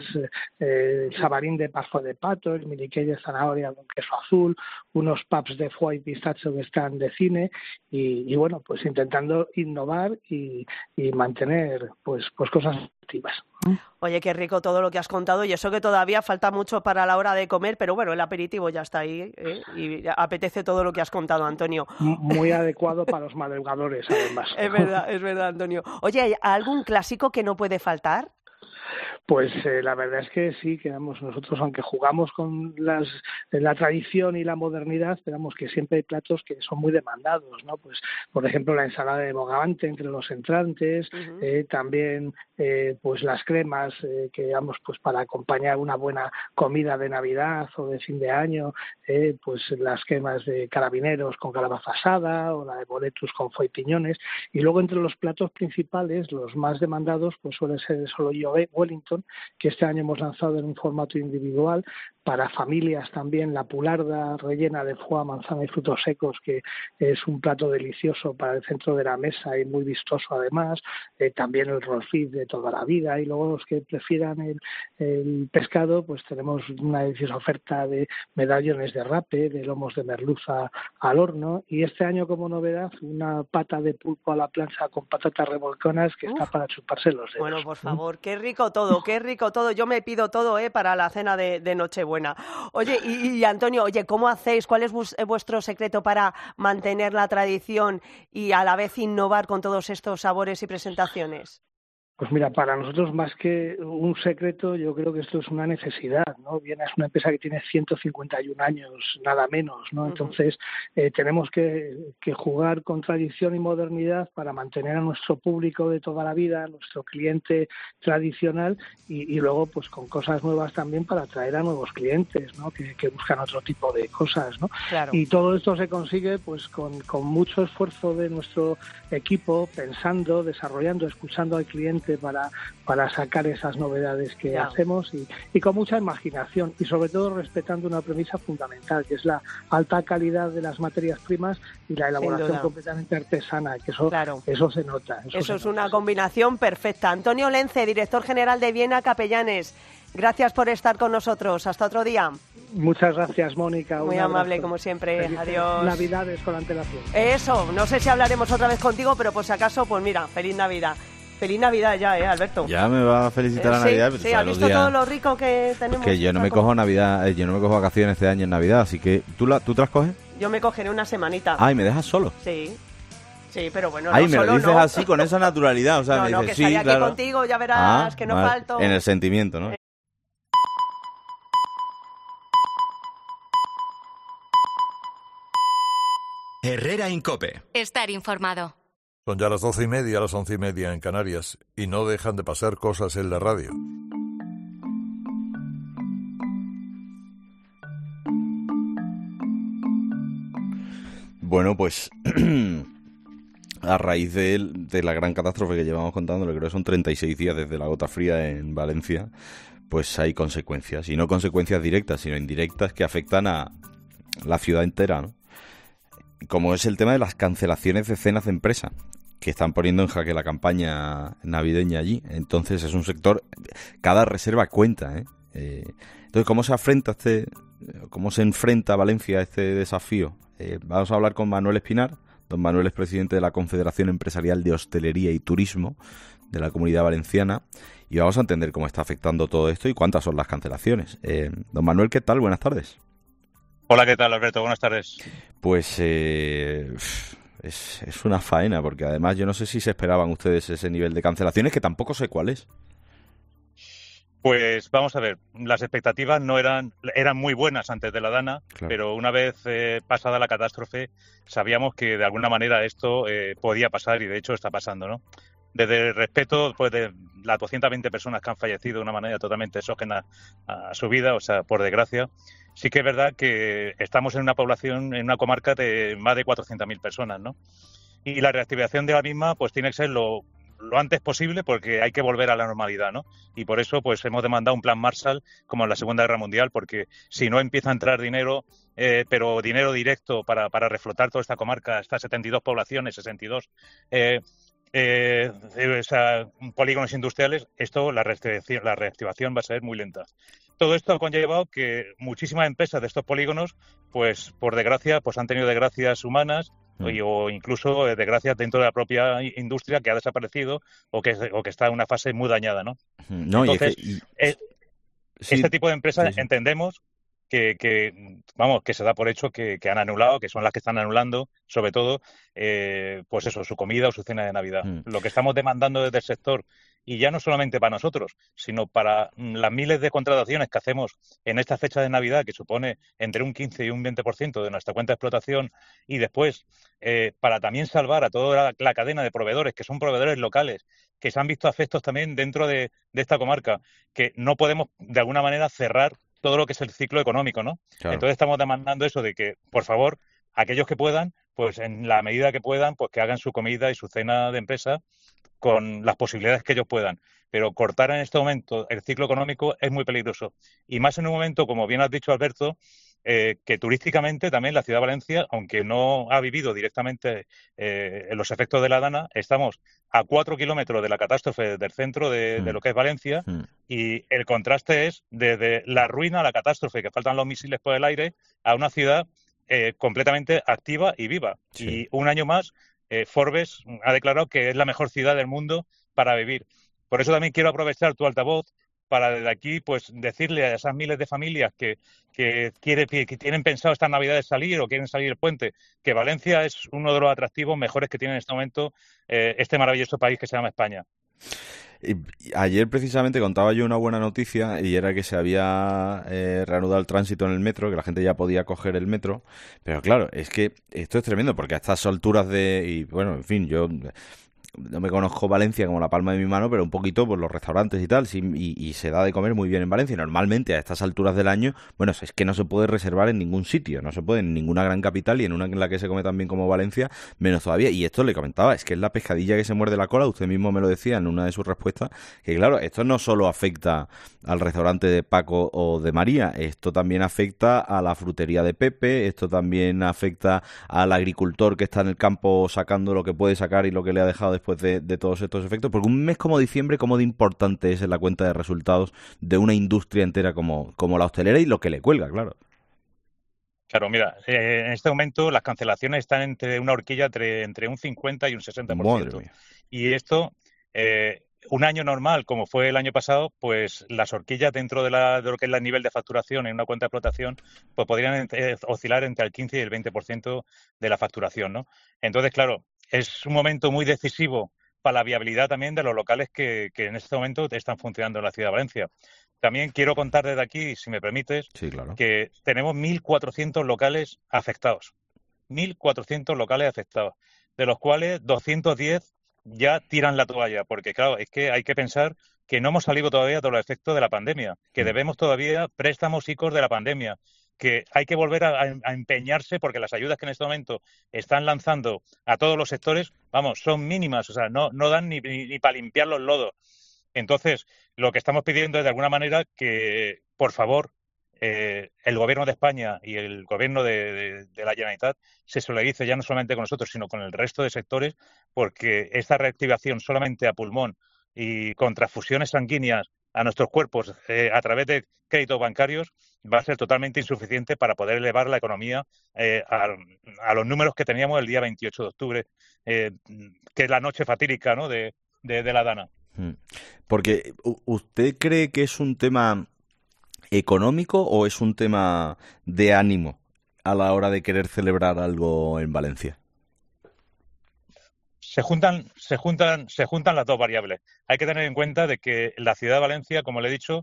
eh, el sabarín de parfo de pato, el miliqué de zanahoria con queso azul, unos pups de foie y pistacho que están de cine y, y bueno, pues intentando innovar y, y mantener pues pues cosas activas. Oye, qué rico todo lo que has contado y eso que todavía falta mucho para la hora de comer, pero bueno, el aperitivo ya está ahí ¿eh? Y apetece todo lo que has contado, Antonio. Muy adecuado para los madrugadores, además. Es verdad, es verdad, Antonio. Oye, ¿hay algún clásico que no puede faltar? Pues eh, la verdad es que sí, que vamos, nosotros aunque jugamos con las, la tradición y la modernidad, esperamos que siempre hay platos que son muy demandados, ¿no? Pues por ejemplo la ensalada de bogavante entre los entrantes, uh-huh. eh, también eh, pues las cremas eh, que digamos pues para acompañar una buena comida de Navidad o de fin de año, eh, pues las cremas de carabineros con calabaza asada o la de boletus con foie y piñones y luego entre los platos principales los más demandados pues suele ser el solollo Wellington, que este año hemos lanzado en un formato individual, para familias también la pularda rellena de foie, manzana y frutos secos, que es un plato delicioso para el centro de la mesa y muy vistoso además, eh, también el roast beef de toda la vida y luego los que prefieran el, el pescado, pues tenemos una deliciosa oferta de medallones de rape, de lomos de merluza al horno y este año como novedad una pata de pulpo a la plancha con patatas revolconas que Uf. está para chuparse los dedos. Bueno, por favor, qué rico todo, qué rico todo. Yo me pido todo eh, para la cena de, de Nochebuena. Oye, y, y Antonio, oye, ¿cómo hacéis? ¿Cuál es bus, vuestro secreto para mantener la tradición y a la vez innovar con todos estos sabores y presentaciones? Pues mira, para nosotros más que un secreto, yo creo que esto es una necesidad, ¿no? Viena es una empresa que tiene ciento cincuenta y un años, nada menos, ¿no? Entonces, eh, tenemos que, que jugar con tradición y modernidad para mantener a nuestro público de toda la vida, a nuestro cliente tradicional y, y luego, pues, con cosas nuevas también para atraer a nuevos clientes, ¿no? Que, que buscan otro tipo de cosas, ¿no? Claro. Y todo esto se consigue, pues, con, con mucho esfuerzo de nuestro equipo, pensando, desarrollando, escuchando al cliente para para sacar esas novedades que yeah. hacemos y, y con mucha imaginación y sobre todo respetando una premisa fundamental que es la alta calidad de las materias primas y la elaboración completamente artesana, que eso, claro. eso se nota. Eso, eso se es nota. Una sí. combinación perfecta. Antonio Lence, director general de Viena Capellanes, gracias por estar con nosotros. Hasta otro día. Muchas gracias, Mónica. Muy amable, como siempre. Felices Adiós. Navidades con antelación. Eso, no sé si hablaremos otra vez contigo, pero por si acaso, pues mira, feliz Navidad. Feliz Navidad ya, ¿eh, Alberto? Ya me va a felicitar eh, la Navidad. Sí, sí, ¿has visto días... todo lo rico que tenemos? Que yo no me cojo Navidad, yo no me cojo vacaciones este año en Navidad, así que ¿tú, la, ¿tú te las coges? Yo me cogeré una semanita. Ay, ¿me dejas solo? Sí. Sí, pero bueno, Ay, no me solo lo dices no. así, con esa naturalidad, o sea, no, me no, dices, que estaría sí, claro. aquí contigo, ya verás ah, que no vale. falto. En el sentimiento, ¿no? Herrera Incope. Estar informado. Son ya las doce y media, las once y media en Canarias, y no dejan de pasar cosas en la radio. Bueno, pues a raíz de, de la gran catástrofe que llevamos contando, creo que son treinta y seis días desde la gota fría en Valencia, pues hay consecuencias, y no consecuencias directas, sino indirectas que afectan a la ciudad entera, ¿no? Como es el tema de las cancelaciones de cenas de empresa, que están poniendo en jaque la campaña navideña allí. Entonces es un sector, cada reserva cuenta, ¿eh? Eh, entonces, ¿cómo se afrenta este, cómo se enfrenta Valencia a este desafío? Eh, vamos a hablar con Manuel Espinar. Don Manuel es presidente de la Confederación Empresarial de Hostelería y Turismo de la Comunidad Valenciana, y vamos a entender cómo está afectando todo esto y cuántas son las cancelaciones. Eh, don Manuel, ¿qué tal? Buenas tardes. Hola, ¿qué tal, Alberto? Buenas tardes. Pues eh, es, es una faena, porque además yo no sé si se esperaban ustedes ese nivel de cancelaciones, que tampoco sé cuál es. Pues vamos a ver, las expectativas no eran eran muy buenas antes de la Dana, claro. Pero una vez eh, pasada la catástrofe sabíamos que de alguna manera esto eh, podía pasar, y de hecho está pasando, ¿no? Desde el respeto, pues, de las doscientas veinte personas que han fallecido de una manera totalmente exógena a su vida, o sea, por desgracia, sí que es verdad que estamos en una población, en una comarca de más de cuatrocientas mil personas, ¿no? Y la reactivación de la misma, pues tiene que ser lo, lo antes posible, porque hay que volver a la normalidad, ¿no? Y por eso, pues hemos demandado un plan Marshall, como en la Segunda Guerra Mundial, porque si no empieza a entrar dinero, eh, pero dinero directo para, para reflotar toda esta comarca, estas setenta y dos poblaciones, sesenta y dos, eh, Eh, o sea, polígonos industriales, esto, la reactivación, la reactivación va a ser muy lenta. Todo esto ha conllevado que muchísimas empresas de estos polígonos, pues por desgracia, pues han tenido desgracias humanas mm. y, o incluso desgracias dentro de la propia industria que ha desaparecido o que, o que está en una fase muy dañada, ¿no? no Entonces, y es que, y... eh, este sí, tipo de empresas sí, sí. entendemos Que, que vamos que se da por hecho que, que han anulado, que son las que están anulando, sobre todo, eh, pues eso, su comida o su cena de Navidad. Mm. Lo que estamos demandando desde el sector, y ya no solamente para nosotros, sino para las miles de contrataciones que hacemos en esta fecha de Navidad, que supone entre un quince y un veinte por ciento de nuestra cuenta de explotación, y después eh, para también salvar a toda la, la cadena de proveedores, que son proveedores locales, que se han visto afectos también dentro de, de esta comarca, que no podemos de alguna manera cerrar todo lo que es el ciclo económico, ¿no? Claro. Entonces estamos demandando eso de que, por favor, aquellos que puedan, pues en la medida que puedan, pues que hagan su comida y su cena de empresa con las posibilidades que ellos puedan. Pero cortar en este momento el ciclo económico es muy peligroso. Y más en un momento, como bien has dicho, Alberto, eh, que turísticamente también la ciudad de Valencia, aunque no ha vivido directamente eh, los efectos de la Dana, estamos a cuatro kilómetros de la catástrofe del centro de, mm. de lo que es Valencia, mm. y el contraste es desde la ruina a la catástrofe, que faltan los misiles por el aire, a una ciudad eh, completamente activa y viva. Sí. Y un año más, eh, Forbes ha declarado que es la mejor ciudad del mundo para vivir. Por eso también quiero aprovechar tu altavoz para desde aquí pues decirle a esas miles de familias que, que, quiere, que tienen pensado estas navidades salir o quieren salir el puente, que Valencia es uno de los atractivos mejores que tiene en este momento eh, este maravilloso país que se llama España. Y ayer precisamente contaba yo una buena noticia, y era que se había eh, reanudado el tránsito en el metro, que la gente ya podía coger el metro, pero claro, es que esto es tremendo, porque a estas alturas de... y bueno, en fin, yo... no me conozco Valencia como la palma de mi mano, pero un poquito por los restaurantes y tal, sí, y, y se da de comer muy bien en Valencia. Normalmente a estas alturas del año, bueno, es que no se puede reservar en ningún sitio, no se puede en ninguna gran capital, y en una en la que se come tan bien como Valencia, menos todavía. Y esto le comentaba, es que es la pescadilla que se muerde la cola, usted mismo me lo decía en una de sus respuestas, que claro, esto no solo afecta al restaurante de Paco o de María, esto también afecta a la frutería de Pepe, esto también afecta al agricultor que está en el campo sacando lo que puede sacar y lo que le ha dejado después De, de todos estos efectos, porque un mes como diciembre, ¿cómo de importante es en la cuenta de resultados de una industria entera como, como la hostelera y lo que le cuelga, claro? Claro, mira, eh, en este momento las cancelaciones están entre una horquilla entre, entre un cincuenta y un sesenta por ciento. Y esto Eh, un año normal, como fue el año pasado, pues las horquillas dentro de, la, de lo que es el nivel de facturación en una cuenta de explotación, pues podrían eh, oscilar entre el quince y el veinte por ciento de la facturación, ¿no? Entonces, claro, es un momento muy decisivo para la viabilidad también de los locales que, que en este momento están funcionando en la ciudad de Valencia. También quiero contar desde aquí, si me permites, sí, claro, que tenemos mil cuatrocientos locales afectados. mil cuatrocientos locales afectados, de los cuales doscientos diez ya tiran la toalla, porque claro, es que hay que pensar que no hemos salido todavía de los efectos de la pandemia, que debemos todavía préstamos I C Os de la pandemia, que hay que volver a, a empeñarse porque las ayudas que en este momento están lanzando a todos los sectores, vamos, son mínimas, o sea, no, no dan ni, ni, ni para limpiar los lodos. Entonces, lo que estamos pidiendo es de alguna manera que, por favor, Eh, el Gobierno de España y el Gobierno de, de, de la Generalitat se solidarice ya no solamente con nosotros, sino con el resto de sectores, porque esta reactivación solamente a pulmón y con transfusiones sanguíneas a nuestros cuerpos eh, a través de créditos bancarios va a ser totalmente insuficiente para poder elevar la economía eh, a, a los números que teníamos el día veintiocho de octubre, eh, que es la noche fatídica, ¿no?, de, de, de la Dana. Porque, ¿usted cree que es un tema económico o es un tema de ánimo a la hora de querer celebrar algo en Valencia? Se juntan, se juntan, se juntan las dos variables. Hay que tener en cuenta de que la ciudad de Valencia, como le he dicho,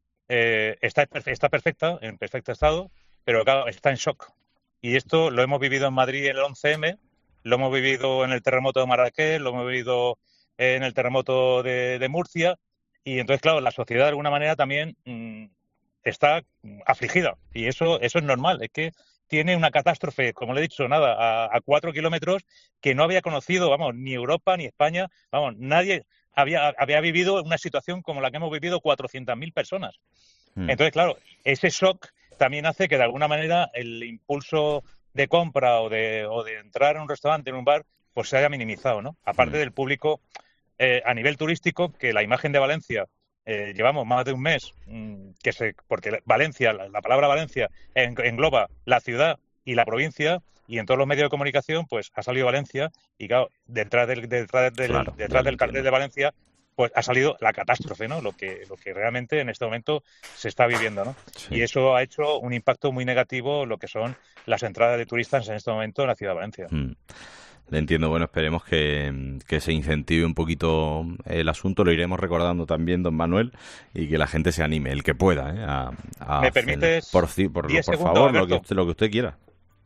eh, está, está perfecta, en perfecto estado, pero claro, está en shock. Y esto lo hemos vivido en Madrid en el once eme, lo hemos vivido en el terremoto de Marrakech, lo hemos vivido en el terremoto de, de Murcia, y entonces, claro, la sociedad de alguna manera también mmm, está afligida, y eso eso es normal, es que tiene una catástrofe, como le he dicho, nada, a, a cuatro kilómetros que no había conocido, vamos, ni Europa ni España, vamos, nadie había, había vivido una situación como la que hemos vivido cuatrocientas mil personas. Mm. Entonces, claro, ese shock también hace que de alguna manera el impulso de compra o de, o de entrar en un restaurante, en un bar, pues se haya minimizado, ¿no? Aparte mm. del público, eh, a nivel turístico, que la imagen de Valencia Eh, llevamos más de un mes mmm, que se porque Valencia, la, la palabra Valencia en, engloba la ciudad y la provincia, y en todos los medios de comunicación pues ha salido Valencia, y claro, detrás del detrás del, claro, detrás del cartel de Valencia pues ha salido la catástrofe, ¿no? Lo que lo que realmente en este momento se está viviendo, ¿no? Sí. Y eso ha hecho un impacto muy negativo en lo que son las entradas de turistas en este momento en la ciudad de Valencia. Mm. Le entiendo. Bueno, esperemos que, que se incentive un poquito el asunto. Lo iremos recordando también, don Manuel, y que la gente se anime, el que pueda, ¿eh? A, a ¿Me permites por, por, por segundos, favor, lo que, usted, lo que usted quiera.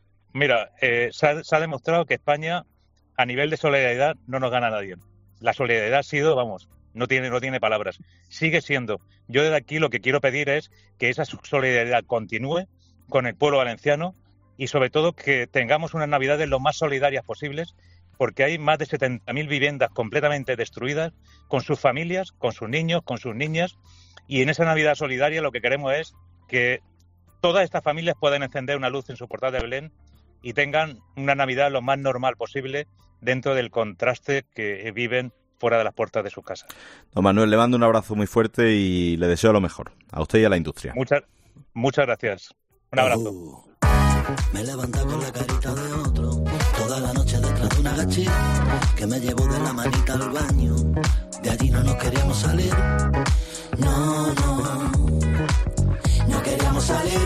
Mira, eh, se, ha, se ha demostrado que España, a nivel de solidaridad, no nos gana a nadie. La solidaridad ha sido, vamos, no tiene, no tiene palabras. Sigue siendo. Yo desde aquí lo que quiero pedir es que esa solidaridad continúe con el pueblo valenciano, y sobre todo que tengamos unas navidades lo más solidarias posibles, porque hay más de setenta mil viviendas completamente destruidas, con sus familias, con sus niños, con sus niñas, y en esa Navidad solidaria lo que queremos es que todas estas familias puedan encender una luz en su portal de Belén y tengan una Navidad lo más normal posible dentro del contraste que viven fuera de las puertas de sus casas. Don Manuel, le mando un abrazo muy fuerte y le deseo lo mejor, a usted y a la industria. Muchas, muchas gracias. Un abrazo. Uh. Me levanta con la carita de otro, toda la noche detrás de una gachita, que me llevó de la manita al baño, de allí no nos queríamos salir, no, no, no queríamos salir,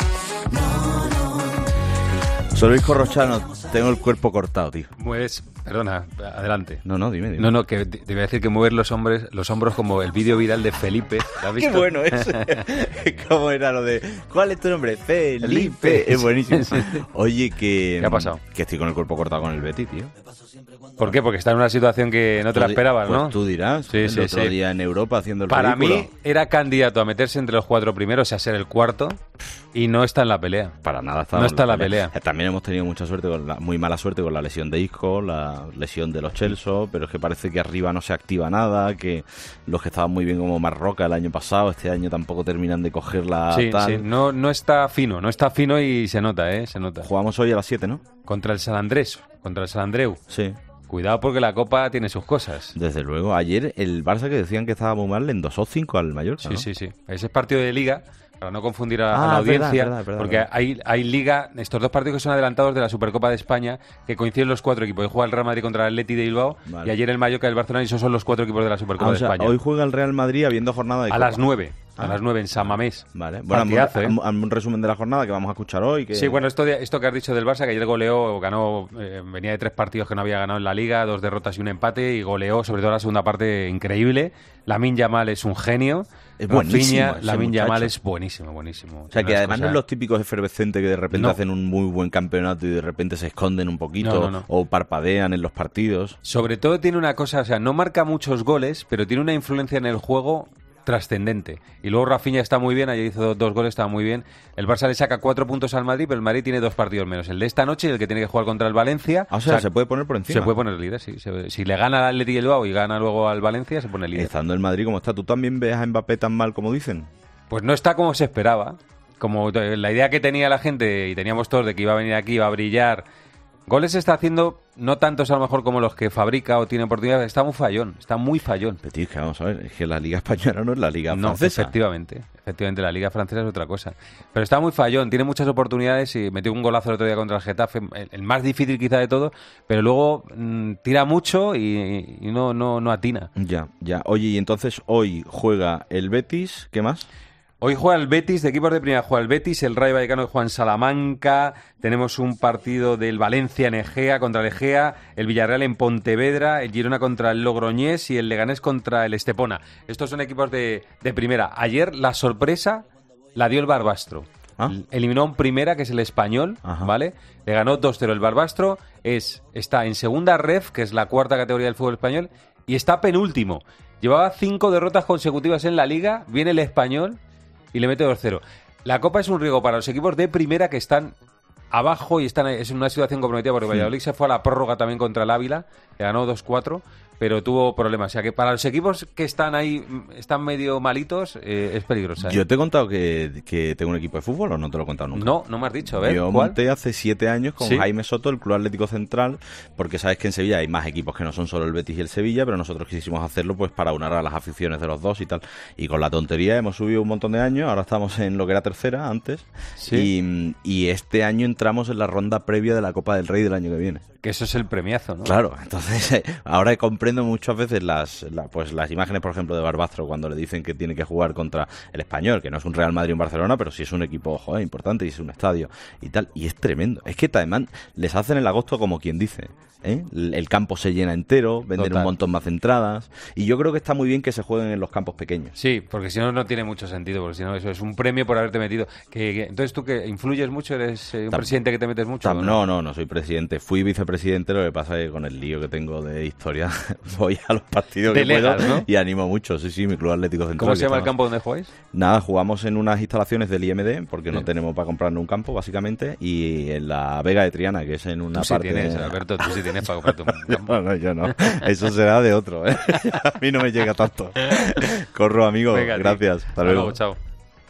no, no. Soy Luis Corrochano, tengo el cuerpo cortado, tío. Pues, perdona, adelante. No, no, dime, dime. No, no, que te voy a decir que mover los hombres, los hombros como el vídeo viral de Felipe. ¿Lo has visto? Qué bueno es. ¿Cómo era lo de cuál es tu nombre? Felipe. Felipe. Es buenísimo. Oye, que... ¿Qué ha pasado? Que estoy con el cuerpo cortado con el Betis, tío. ¿Por qué? Porque está en una situación que no te la esperabas, pues ¿no? Tú dirás. Sí, el sí, otro sí. día en Europa haciendo el Para ridículo. mí era candidato a meterse entre los cuatro primeros, a ser el cuarto, y no está en la pelea. Para nada está no está en la pelea. pelea. También hemos tenido mucha suerte, con la, muy mala suerte con la lesión de Isco, la lesión de los Chelsea, pero es que parece que arriba no se activa nada, que los que estaban muy bien como Marroca el año pasado, este año tampoco terminan de cogerla. Sí, tal. sí, no, no está fino, no está fino y se nota, ¿eh? Se nota. Jugamos hoy a las siete, ¿no? Contra el San Andrés, contra el San Andreu. Sí. Cuidado porque la Copa tiene sus cosas. Desde luego. Ayer el Barça, que decían que estaba muy mal, le endosó cinco al Mallorca, Sí, ¿no? sí, sí. Ese es partido de Liga, para no confundir a, ah, a la audiencia, verdad, verdad, verdad, porque verdad. Hay, hay liga, estos dos partidos que son adelantados de la Supercopa de España, que coinciden los cuatro equipos. Hoy juega el Real Madrid contra el Atleti de Bilbao, vale. y ayer el Mallorca del Barcelona, y esos son los cuatro equipos de la Supercopa ah, o sea, de España. Hoy juega el Real Madrid habiendo jornada de A Copa. las nueve. A Ah. las nueve en San Mamés. Vale, bueno, Partidazo, un, ¿eh? un, un resumen de la jornada que vamos a escuchar hoy. Que... Sí, bueno, esto, de, esto que has dicho del Barça, que ayer goleó, ganó, eh, venía de tres partidos que no había ganado en la Liga, dos derrotas y un empate, y goleó, sobre todo la segunda parte, increíble. Lamine Yamal es un genio. Es buenísimo. Rafinha, Lamine Yamal es buenísimo, buenísimo. O sea, que además cosas... no es los típicos efervescentes que de repente no. hacen un muy buen campeonato y de repente se esconden un poquito no, no, no. o parpadean en los partidos. Sobre todo tiene una cosa, o sea, no marca muchos goles, pero tiene una influencia en el juego trascendente. Y luego Rafinha está muy bien, ayer hizo dos, dos goles, está muy bien. El Barça le saca cuatro puntos al Madrid, pero el Madrid tiene dos partidos menos. El de esta noche y el que tiene que jugar contra el Valencia. Ah, o sea, o sea se puede poner por encima. Se puede poner líder, sí. Se, si le gana al Atleti Bilbao y gana luego al Valencia, se pone líder. Estando el Madrid como está, ¿tú también ves a Mbappé tan mal como dicen? Pues no está como se esperaba. Como la idea que tenía la gente y teníamos todos de que iba a venir aquí, iba a brillar. Goles está haciendo, no tantos a lo mejor como los que fabrica o tiene oportunidades, está muy fallón, está muy fallón. Pero tío, es que vamos a ver, es que la Liga Española no es la Liga no, Francesa. Efectivamente, efectivamente, la Liga Francesa es otra cosa. Pero está muy fallón, tiene muchas oportunidades y metió un golazo el otro día contra el Getafe, el, el más difícil quizá de todo, pero luego mmm, tira mucho y, y no, no, no atina. Ya, ya. Oye, y entonces hoy juega el Betis, ¿qué más? Hoy juega el Betis, de equipos de primera juega el Betis, el Rayo Vallecano juega en Salamanca, tenemos un partido del Valencia en Egea contra el Egea, el Villarreal en Pontevedra, el Girona contra el Logroñés y el Leganés contra el Estepona. Estos son equipos de, de primera. Ayer la sorpresa la dio el Barbastro. ¿Ah? Eliminó a un primera, que es el Español, Ajá. ¿vale? Le ganó dos cero. El Barbastro es, está en segunda ref, que es la cuarta categoría del fútbol español, y está penúltimo. Llevaba cinco derrotas consecutivas en la Liga, viene el Español y le mete dos cero. La Copa es un riesgo para los equipos de primera que están abajo y están es en una situación comprometida porque Valladolid sí. se fue a la prórroga también contra el Ávila, le ganó dos cuatro, pero tuvo problemas. O sea que para los equipos que están ahí, están medio malitos, eh, es peligrosa. ¿eh? ¿Yo te he contado que, que tengo un equipo de fútbol o no te lo he contado nunca? No, no me has dicho. A ver, Yo ¿cuál? monté hace siete años con ¿Sí? Jaime Soto el Club Atlético Central, porque sabes que en Sevilla hay más equipos que no son solo el Betis y el Sevilla, pero nosotros quisimos hacerlo pues para unar a las aficiones de los dos y tal. Y con la tontería hemos subido un montón de años, ahora estamos en lo que era tercera antes, ¿Sí? y, y este año entramos en la ronda previa de la Copa del Rey del año que viene. Que eso es el premiazo, ¿no? Claro, entonces ahora comprendo muchas veces las la, pues las imágenes, por ejemplo, de Barbastro cuando le dicen que tiene que jugar contra el Español, que no es un Real Madrid o un Barcelona, pero sí es un equipo, joder, importante y es un estadio y tal, y es tremendo. Es que además les hacen el agosto como quien dice, ¿eh? El campo se llena entero, venden Total. un montón más de entradas, y yo creo que está muy bien que se jueguen en los campos pequeños. Sí, porque si no, no tiene mucho sentido, porque si no, eso es un premio por haberte metido. Que, que, entonces, ¿tú que influyes mucho? ¿Eres eh, un Tam, presidente que te metes mucho? Tam, no, no, no soy presidente. Fui vicepresidente, lo que pasa es que con el lío que tengo de historia voy a los partidos que Delegas, puedo, ¿no? Y animo mucho. Sí, sí, mi Club Atlético Central. ¿Cómo se llama estamos... el campo donde jugáis? Nada, jugamos en unas instalaciones del I M D, porque sí. no tenemos para comprarnos un campo, básicamente, y en la Vega de Triana, que es en una tú parte... Sí tienes, Alberto, tú sí tienes para comprarte un campo. No, no, yo no. Eso será de otro, ¿eh? A mí no me llega tanto. Corro, amigo. Venga, gracias. Hasta luego. luego. Chao.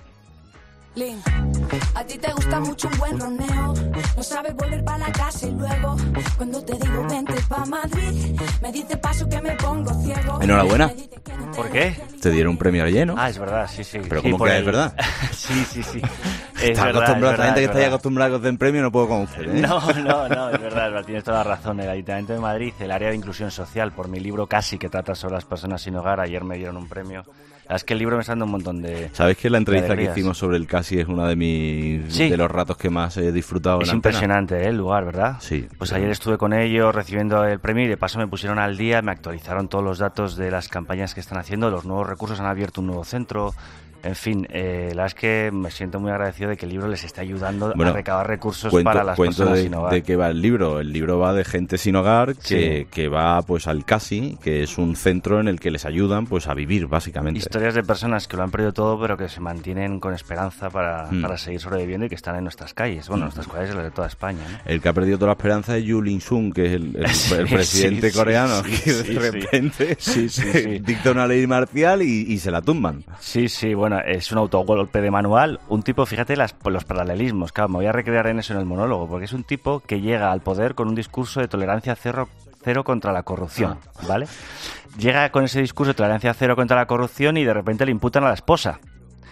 Lin, a ti te gusta mucho un buen roneo. No sabes volver para la casa y luego, cuando te digo vente pa' Madrid, me dice paso que me pongo ciego. Enhorabuena. ¿Por qué? Te dieron un premio lleno. Ah, es verdad, sí, sí. Pero sí, ¿cómo que el... es verdad? sí, sí, sí. Está acostumbrado, la gente que está ahí acostumbrada a que os den premio no puedo conocer, ¿eh? No, no, no, es verdad, es verdad, tienes toda la razón. El Ayuntamiento de Madrid, el área de inclusión social, por mi libro Casi, que trata sobre las personas sin hogar, ayer me dieron un premio. La verdad es que el libro me está dando un montón de... ¿Sabes que la entrevista que hicimos sobre el Casi es una de mis sí. de los ratos que más he disfrutado? Es en impresionante, ¿eh? El lugar, ¿verdad? Sí. Pues ayer estuve con ellos recibiendo el premio y de paso me pusieron al día, me actualizaron todos los datos de las campañas que están haciendo, los nuevos recursos, han abierto un nuevo centro... En fin, eh, la verdad es que me siento muy agradecido de que el libro les esté ayudando bueno, a recabar recursos cuento, para las cuento personas de, sin hogar. ¿De qué va el libro? El libro va de gente sin hogar que, sí. que va pues al Casi, que es un centro en el que les ayudan pues a vivir, básicamente. Historias de personas que lo han perdido todo, pero que se mantienen con esperanza para, hmm. para seguir sobreviviendo y que están en nuestras calles. Bueno, hmm. nuestras calles y las de toda España, ¿no? El que ha perdido toda la esperanza es Yu Lin-sung, que es el, el, sí, el presidente sí, coreano, sí, que sí, de repente sí, sí, sí. dicta una ley marcial y, y se la tumban. Sí, sí, bueno, es un auto golpe de manual, un tipo, fíjate las, los paralelismos, claro, me voy a recrear en eso en el monólogo, porque es un tipo que llega al poder con un discurso de tolerancia cero, cero contra la corrupción, ah. ¿vale? Llega con ese discurso de tolerancia cero contra la corrupción y de repente le imputan a la esposa.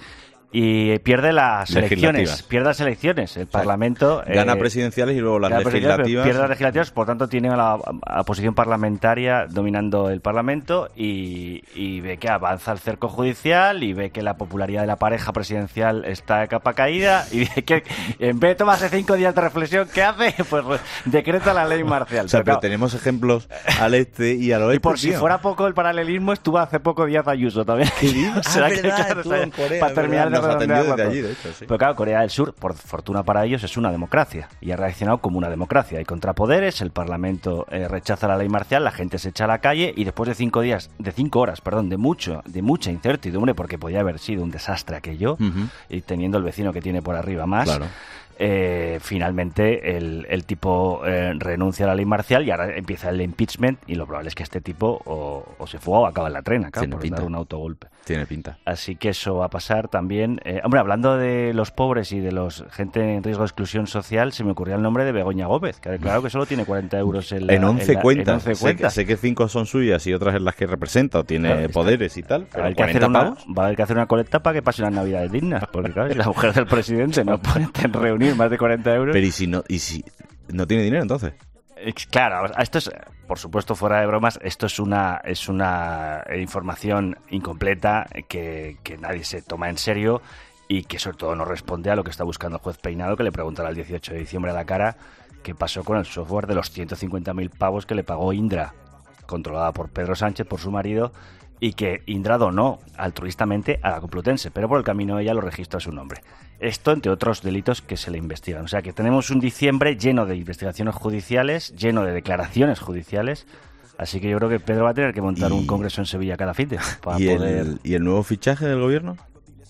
y pierde las elecciones. Pierde las elecciones. El o sea, Parlamento... Gana eh, presidenciales y luego las legislativas. Pierde las legislativas, por tanto tiene a la, la posición parlamentaria dominando el Parlamento y, y ve que avanza el cerco judicial y ve que la popularidad de la pareja presidencial está de capa caída y ve que en vez de tomarse cinco días de reflexión, ¿qué hace? Pues decreta la ley marcial. O sea, pero, pero claro, tenemos ejemplos al este y al oeste. Y por tío. si fuera poco el paralelismo, estuvo hace poco Díaz Ayuso también. Ah, o sea, verdad, que, claro, en Corea, para terminar de redondear desde allí, de hecho, sí. Pero claro, Corea del Sur, por fortuna para ellos, es una democracia y ha reaccionado como una democracia. Hay contrapoderes, el Parlamento eh, rechaza la ley marcial, la gente se echa a la calle y después de cinco días, de cinco horas, perdón, de mucho, de mucha incertidumbre, porque podía haber sido un desastre aquello, uh-huh. y teniendo el vecino que tiene por arriba más. Claro. Eh, finalmente el, el tipo eh, renuncia a la ley marcial y ahora empieza el impeachment y lo probable es que este tipo o, o se fuga o acaba en la trena, claro, por dar un autogolpe. Tiene pinta. Así que eso va a pasar también. Eh, hombre, hablando de los pobres y de los gente en riesgo de exclusión social, se me ocurrió el nombre de Begoña Gómez, que claro que solo tiene cuarenta euros en la, en once en la, cuentas. En once sé, cuentas. Que, sé que cinco son suyas y otras en las que representa o tiene claro, poderes y tal. Pero va, a que hacer una, va a haber que hacer una colecta para que pase unas navidades dignas, porque claro, la mujer del presidente no puede reunir más de cuarenta euros. Pero ¿y si no, y si no tiene dinero entonces? Claro, esto es, por supuesto, fuera de bromas, esto es una es una información incompleta que, que nadie se toma en serio y que sobre todo no responde a lo que está buscando el juez Peinado, que le preguntará el dieciocho de diciembre a la cara qué pasó con el software de los ciento cincuenta mil pavos que le pagó Indra, controlada por Pedro Sánchez, por su marido, y que Indra donó altruistamente a la Complutense, pero por el camino ella lo registra a su nombre. Esto, entre otros delitos que se le investigan. O sea que tenemos un diciembre lleno de investigaciones judiciales, lleno de declaraciones judiciales. Así que yo creo que Pedro va a tener que montar y... un congreso en Sevilla cada fin de para ¿Y, poder... el, ¿Y el nuevo fichaje del gobierno?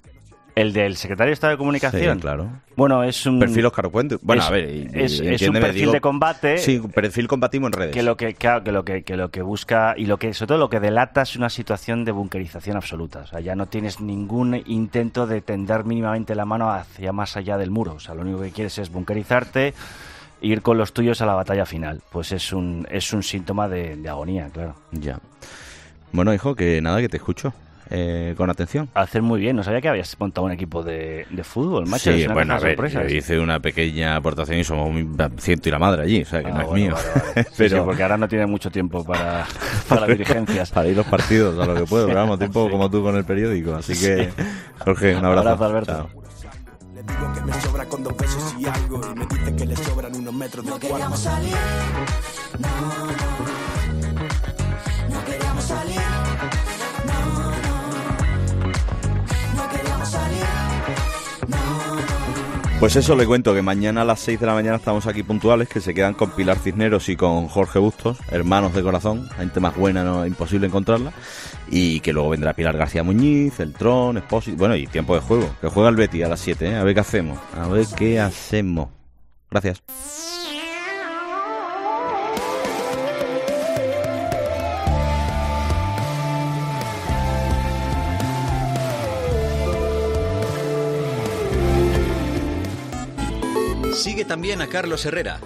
El del secretario de Estado de Comunicación. Sí, claro. Bueno, es un... Perfil Óscar Puente. Bueno, es, a ver... Y, es, y, es un perfil digo, de combate... Sí, un perfil combativo en redes. Que lo que, claro, que, lo que, que lo que busca... Y lo que sobre todo lo que delata es una situación de bunkerización absoluta. O sea, ya no tienes ningún intento de tender mínimamente la mano hacia más allá del muro. O sea, lo único que quieres es bunkerizarte e ir con los tuyos a la batalla final. Pues es un, es un síntoma de, de agonía, claro. Ya. Bueno, hijo, que nada, que te escucho. Eh, con atención. Hacer muy bien, no sabía que habías montado un equipo de, de fútbol, macho. Sí, es una bueno, a ver, sorpresa, yo ¿sí? hice una pequeña aportación y somos un ciento y la madre allí, o sea que ah, no es bueno, mío. Vale, vale. Pero... Sí, sí, porque ahora no tiene mucho tiempo para, para las dirigencias. Para ir los partidos, a lo que puedo, pero vamos, tiempo sí. como tú con el periódico, así que, sí. Jorge, un abrazo. Un abrazo, Alberto. Chao. Le digo que me sobra con dos besos y algo y me dice que le sobran unos metros de no queríamos salir, no, no, no queríamos salir. Pues eso le cuento, que mañana a las seis de la mañana estamos aquí puntuales, que se quedan con Pilar Cisneros y con Jorge Bustos, hermanos de corazón, gente más buena, no imposible encontrarla, y que luego vendrá Pilar García Muñiz, El Tron, Espósito, bueno, y tiempo de juego, que juega el Betis a las siete, ¿eh? A ver qué hacemos, a ver qué hacemos. Gracias. Sigue también a Carlos Herrera,